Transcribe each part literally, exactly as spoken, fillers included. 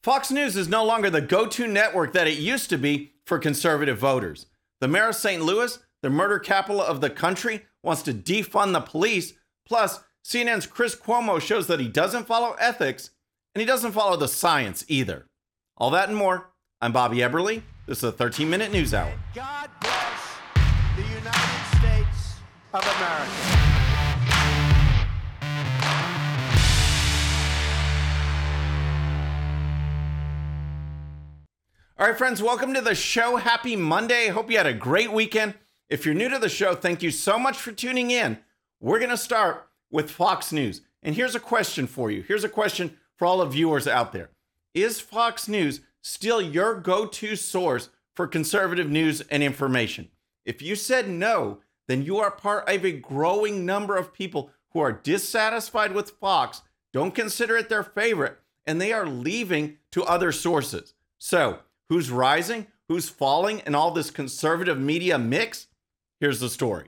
Fox News is no longer the go-to network that it used to be for conservative voters. The mayor of Saint Louis, the murder capital of the country, wants to defund the police. Plus, C N N's Chris Cuomo shows that he doesn't follow ethics, and he doesn't follow the science either. All that and more. I'm Bobby Eberle. This is a thirteen minute News Hour. God bless the United States of America. All right, friends, welcome to the show. Happy Monday. Hope you had a great weekend. If you're new to the show, thank you so much for tuning in. We're going to start with Fox News. And here's a question for you. Here's a question for all the viewers out there. Is Fox News still your go-to source for conservative news and information? If you said no, then you are part of a growing number of people who are dissatisfied with Fox, don't consider it their favorite, and they are leaving to other sources. So, who's rising? Who's falling in all this conservative media mix? Here's the story.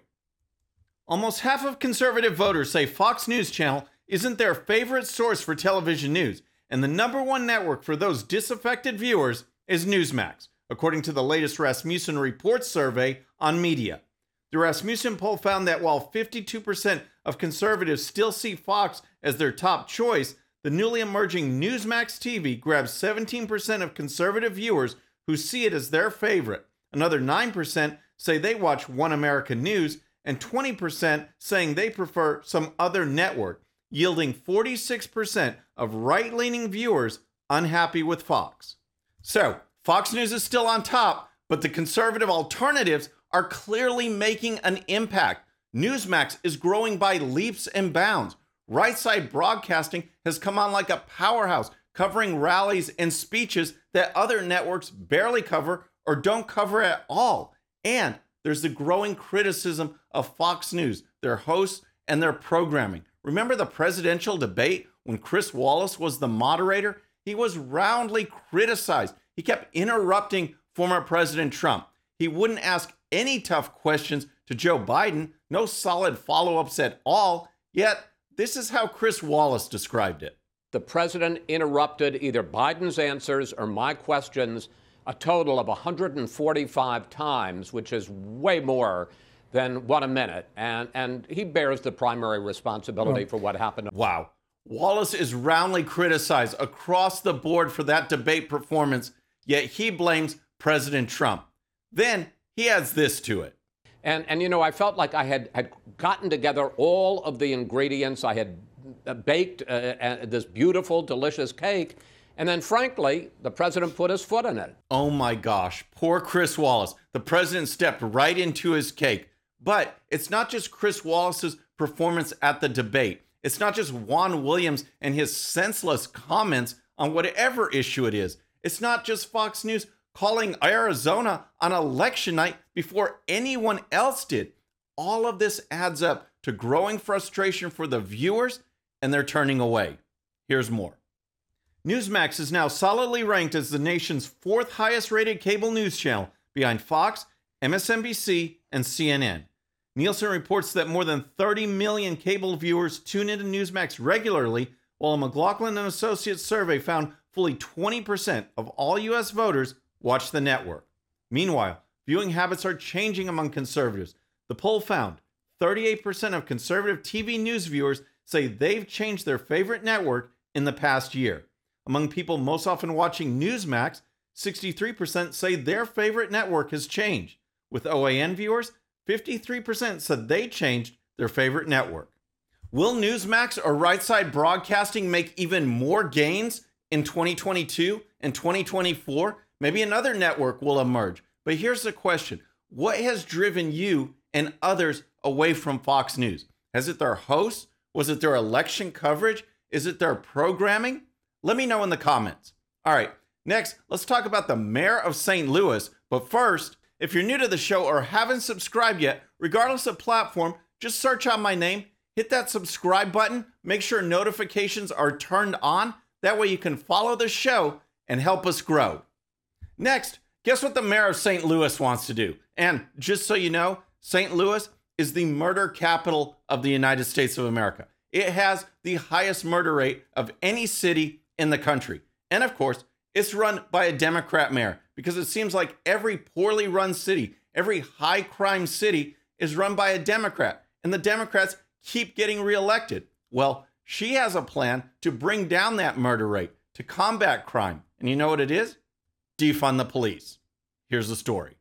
Almost half of conservative voters say Fox News Channel isn't their favorite source for television news, and the number one network for those disaffected viewers is Newsmax, according to the latest Rasmussen Reports survey on media. The Rasmussen poll found that while fifty-two percent of conservatives still see Fox as their top choice, the newly emerging Newsmax T V grabs seventeen percent of conservative viewers who see it as their favorite. Another nine percent say they watch One America News, and twenty percent saying they prefer some other network, yielding forty-six percent of right-leaning viewers unhappy with Fox. So, Fox News is still on top, but the conservative alternatives are clearly making an impact. Newsmax is growing by leaps and bounds. Right Side Broadcasting has come on like a powerhouse, covering rallies and speeches that other networks barely cover or don't cover at all. And there's the growing criticism of Fox News, their hosts, and their programming. Remember the presidential debate when Chris Wallace was the moderator? He was roundly criticized. He kept interrupting former President Trump. He wouldn't ask any tough questions to Joe Biden, no solid follow-ups at all, yet this is how Chris Wallace described it. The president interrupted either Biden's answers or my questions a total of one hundred forty-five times, which is way more than one a minute. And, and he bears the primary responsibility for what happened. Wow. Wallace is roundly criticized across the board for that debate performance, yet he blames President Trump. Then he adds this to it. And, and you know, I felt like I had, had gotten together all of the ingredients. I had baked uh, uh, this beautiful, delicious cake. And then, frankly, the president put his foot in it. Oh, my gosh. Poor Chris Wallace. The president stepped right into his cake. But it's not just Chris Wallace's performance at the debate. It's not just Juan Williams and his senseless comments on whatever issue it is. It's not just Fox News calling Arizona on election night before anyone else did. All of this adds up to growing frustration for the viewers, and they're turning away. Here's more. Newsmax is now solidly ranked as the nation's fourth highest rated cable news channel, behind Fox, M S N B C, and C N N. Nielsen reports that more than thirty million cable viewers tune into Newsmax regularly, while a McLaughlin and Associates survey found fully twenty percent of all U S voters watch the network. Meanwhile, viewing habits are changing among conservatives. The poll found thirty-eight percent of conservative T V news viewers say they've changed their favorite network in the past year. Among people most often watching Newsmax, sixty-three percent say their favorite network has changed. With O A N viewers, fifty-three percent said they changed their favorite network. Will Newsmax or Right Side Broadcasting make even more gains in twenty twenty-two and twenty twenty-four? Maybe another network will emerge. But here's the question. What has driven you and others away from Fox News? Has it their hosts? Was it their election coverage? Is it their programming? Let me know in the comments. All right, next, let's talk about the mayor of Saint Louis. But first, if you're new to the show or haven't subscribed yet, regardless of platform, just search out my name, hit that subscribe button, make sure notifications are turned on. That way you can follow the show and help us grow. Next, guess what the mayor of Saint Louis wants to do? And just so you know, Saint Louis is the murder capital of the United States of America. It has the highest murder rate of any city in the country. And of course, it's run by a Democrat mayor because it seems like every poorly run city, every high crime city is run by a Democrat, and the Democrats keep getting reelected. Well, she has a plan to bring down that murder rate, to combat crime. And you know what it is? Defund the police. Here's the story.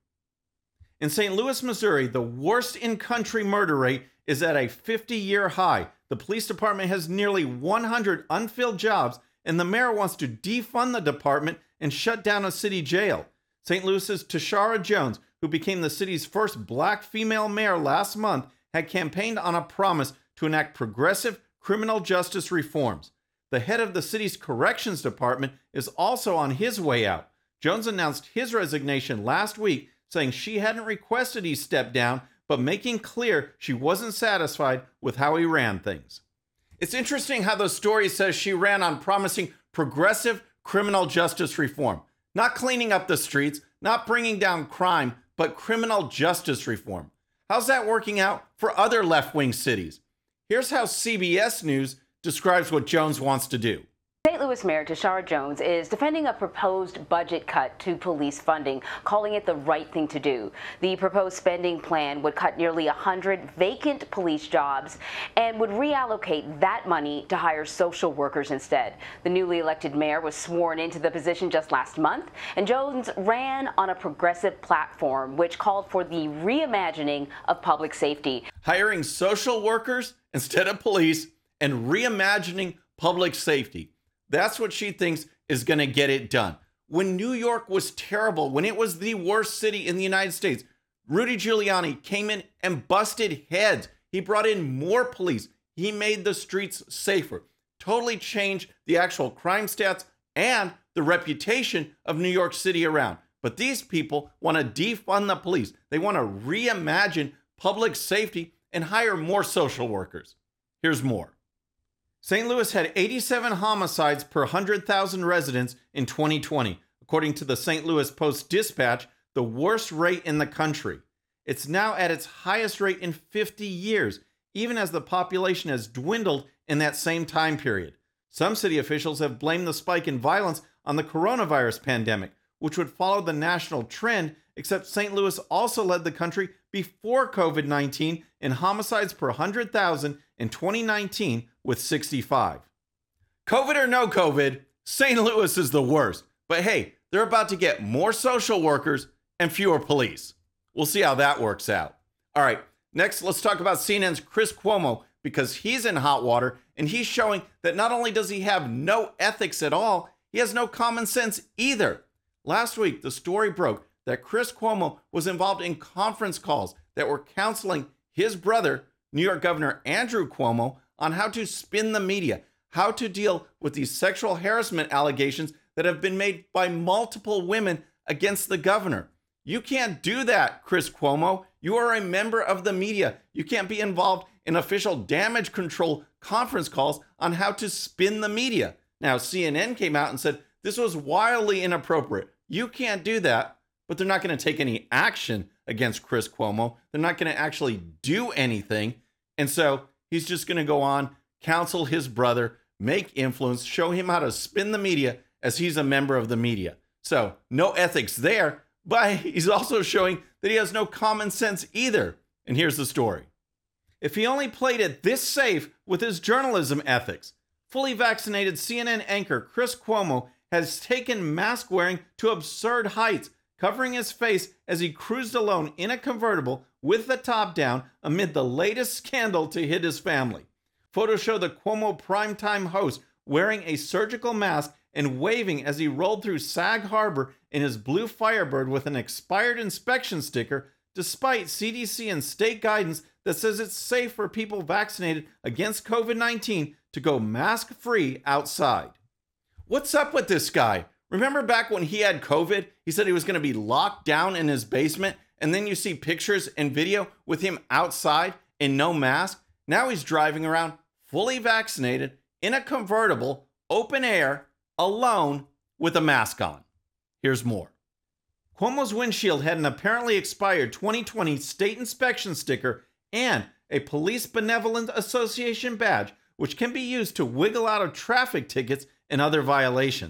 In Saint Louis, Missouri, the worst in country murder rate is at a fifty-year high. The police department has nearly one hundred unfilled jobs, and the mayor wants to defund the department and shut down a city jail. Saint Louis's Tashara Jones, who became the city's first black female mayor last month, had campaigned on a promise to enact progressive criminal justice reforms. The head of the city's corrections department is also on his way out. Jones announced his resignation last week, saying she hadn't requested he step down, but making clear she wasn't satisfied with how he ran things. It's interesting how the story says she ran on promising progressive criminal justice reform. Not cleaning up the streets, not bringing down crime, but criminal justice reform. How's that working out for other left-wing cities? Here's how C B S News describes what Jones wants to do. Saint Louis Mayor Tashara Jones is defending a proposed budget cut to police funding, calling it the right thing to do. The proposed spending plan would cut nearly one hundred vacant police jobs and would reallocate that money to hire social workers instead. The newly elected mayor was sworn into the position just last month, and Jones ran on a progressive platform which called for the reimagining of public safety. Hiring social workers instead of police and reimagining public safety. That's what she thinks is going to get it done. When New York was terrible, when it was the worst city in the United States, Rudy Giuliani came in and busted heads. He brought in more police. He made the streets safer. Totally changed the actual crime stats and the reputation of New York City around. But these people want to defund the police. They want to reimagine public safety and hire more social workers. Here's more. Saint Louis had eighty-seven homicides per one hundred thousand residents in twenty twenty, according to the Saint Louis Post-Dispatch, the worst rate in the country. It's now at its highest rate in fifty years, even as the population has dwindled in that same time period. Some city officials have blamed the spike in violence on the coronavirus pandemic, which would follow the national trend, except Saint Louis also led the country before COVID nineteen in homicides per one hundred thousand in twenty nineteen with sixty-five. COVID or no COVID, Saint Louis is the worst. But hey, they're about to get more social workers and fewer police. We'll see how that works out. All right, next let's talk about C N N's Chris Cuomo, because he's in hot water and he's showing that not only does he have no ethics at all, he has no common sense either. Last week, the story broke that Chris Cuomo was involved in conference calls that were counseling his brother, New York Governor Andrew Cuomo, on how to spin the media, how to deal with these sexual harassment allegations that have been made by multiple women against the governor. You can't do that, Chris Cuomo. You are a member of the media. You can't be involved in official damage control conference calls on how to spin the media. Now, C N N came out and said this was wildly inappropriate. You can't do that, but they're not going to take any action against Chris Cuomo. They're not going to actually do anything. And so he's just going to go on, counsel his brother, make influence, show him how to spin the media as he's a member of the media. So no ethics there, but he's also showing that he has no common sense either. And here's the story. If he only played it this safe with his journalism ethics, fully vaccinated C N N anchor Chris Cuomo has taken mask wearing to absurd heights, covering his face as he cruised alone in a convertible with the top down amid the latest scandal to hit his family. Photos show the Cuomo primetime host wearing a surgical mask and waving as he rolled through Sag Harbor in his blue Firebird with an expired inspection sticker, despite C D C and state guidance that says it's safe for people vaccinated against COVID nineteen to go mask-free outside. What's up with this guy? Remember back when he had COVID, he said he was going to be locked down in his basement, and then you see pictures and video with him outside in no mask. Now he's driving around fully vaccinated in a convertible, open air, alone with a mask on. Here's more. Cuomo's windshield had an apparently expired twenty twenty state inspection sticker and a Police Benevolent Association badge, which can be used to wiggle out of traffic tickets and other violations.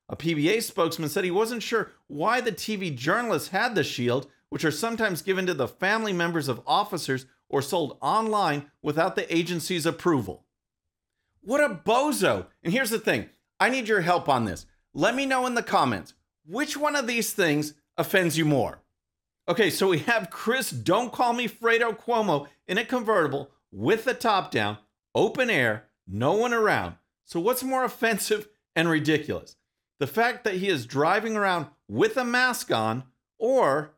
A P B A spokesman said he wasn't sure why the T V journalists had the shield, which are sometimes given to the family members of officers or sold online without the agency's approval. What a bozo! And here's the thing, I need your help on this. Let me know in the comments, which one of these things offends you more? Okay, so we have Chris Don't Call Me Fredo Cuomo in a convertible with the top down, open air, no one around. So what's more offensive and ridiculous? The fact that he is driving around with a mask on, or,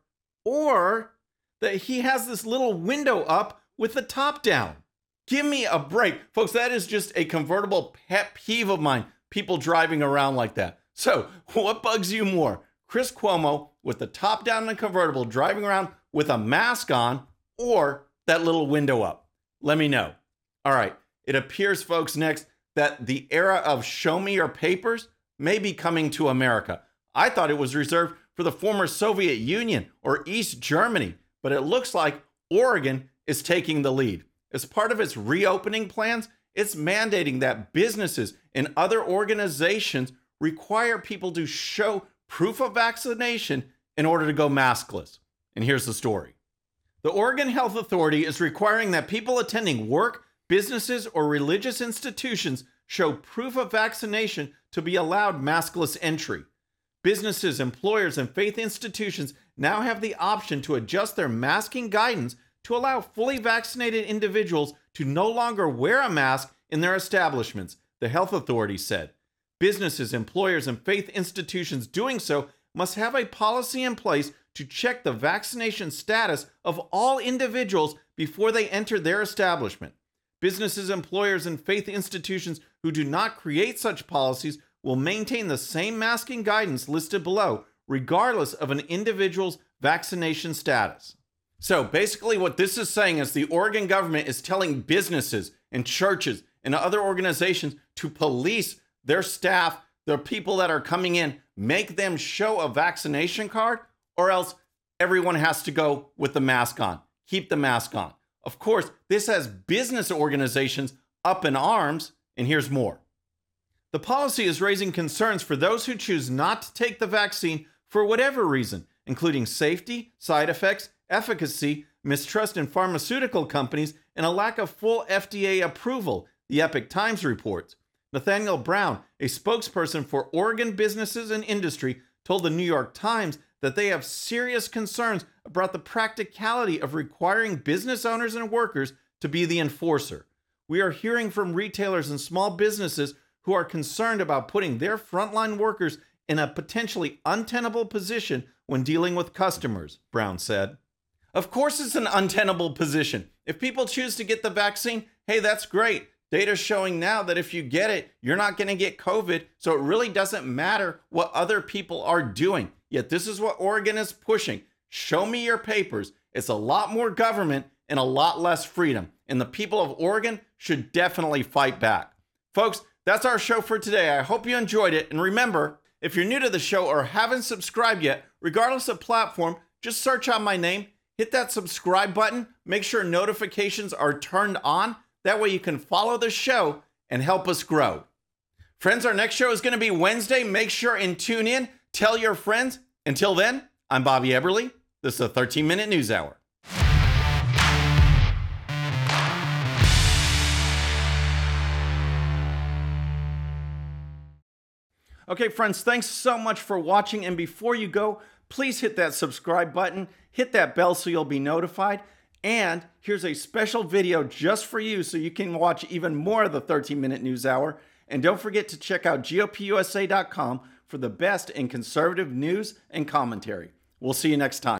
or that he has this little window up with the top down. Give me a break. Folks, that is just a convertible pet peeve of mine, people driving around like that. So what bugs you more? Chris Cuomo with the top down in a convertible driving around with a mask on, or that little window up? Let me know. All right, it appears, folks, next that the era of show me your papers may be coming to America. I thought it was reserved for the former Soviet Union or East Germany, but it looks like Oregon is taking the lead. As part of its reopening plans, it's mandating that businesses and other organizations require people to show proof of vaccination in order to go maskless. And here's the story. The Oregon Health Authority is requiring that people attending work, businesses, or religious institutions show proof of vaccination to be allowed maskless entry. Businesses, employers, and faith institutions now have the option to adjust their masking guidance to allow fully vaccinated individuals to no longer wear a mask in their establishments, the health authority said. Businesses, employers, and faith institutions doing so must have a policy in place to check the vaccination status of all individuals before they enter their establishment. Businesses, employers, and faith institutions who do not create such policies will maintain the same masking guidance listed below, regardless of an individual's vaccination status. So basically what this is saying is the Oregon government is telling businesses and churches and other organizations to police their staff, the people that are coming in, make them show a vaccination card, or else everyone has to go with the mask on. Keep the mask on. Of course, this has business organizations up in arms, and here's more. The policy is raising concerns for those who choose not to take the vaccine for whatever reason, including safety, side effects, efficacy, mistrust in pharmaceutical companies, and a lack of full F D A approval, the Epoch Times reports. Nathaniel Brown, a spokesperson for Oregon businesses and industry, told the New York Times that they have serious concerns about the practicality of requiring business owners and workers to be the enforcer. We are hearing from retailers and small businesses who are concerned about putting their frontline workers in a potentially untenable position when dealing with customers, Brown said. Of course it's an untenable position. If people choose to get the vaccine, hey, that's great. Data's showing now that if you get it, you're not going to get COVID, so it really doesn't matter what other people are doing. Yet this is what Oregon is pushing. Show me your papers. It's a lot more government and a lot less freedom. And the people of Oregon should definitely fight back. Folks, that's our show for today. I hope you enjoyed it. And remember, if you're new to the show or haven't subscribed yet, regardless of platform, just search out my name, hit that subscribe button, make sure notifications are turned on. That way you can follow the show and help us grow. Friends, our next show is going to be Wednesday. Make sure and tune in. Tell your friends. Until then, I'm Bobby Eberle. This is the thirteen minute News Hour. Okay, friends, thanks so much for watching. And before you go, please hit that subscribe button, hit that bell so you'll be notified. And here's a special video just for you so you can watch even more of the thirteen minute News Hour. And don't forget to check out G O P U S A dot com for the best in conservative news and commentary. We'll see you next time.